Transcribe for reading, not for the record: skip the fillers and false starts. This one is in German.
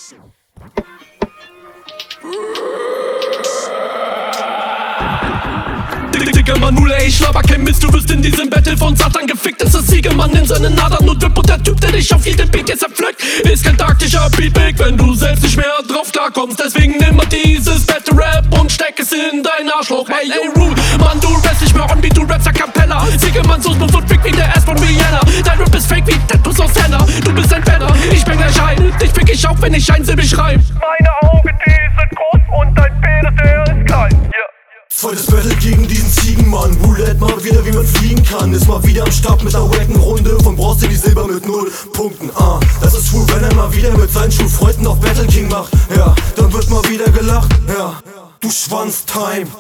Digga, Mann, ey, ich laber kein Mist. Du wirst in diesem Battle von Satan gefickt. Ist das Siegermann in seinen Adern und Drip. Und der Typ, der dich auf jedem Beat jetzt zerpflückt, ist kein taktischer Beatpick, wenn du selbst nicht mehr drauf klarkommst. Deswegen nimm mal dieses Battle Rap und steck es in dein Arschloch. Hey, yo, Rule, Mann, du rappst nicht mehr on beat, du rappst a cappella. Siegermann so smooth und freak wie der Ass von Rihanna. Dein Rap ist fake wie Tattoos aus Henna. Du bist ein Penner, ich bin gleich ein. Dich fick ich auf, wenn ich einsilbig schreib. Meine Augen, die sind groß und dein Penis, der ist klein. Yeah. Zweites Battle gegen diesen Ziegenmann. Roulette mal wieder, wie man fliegen kann. Ist mal wieder am Start mit einer wacken Runde. Von Bronze in die Silber mit 0 Punkten. Das ist true, wenn er mal wieder mit seinen Schulfreunden auf Battle King macht. Ja, dann wird mal wieder gelacht. Ja, du Schwanz-Time.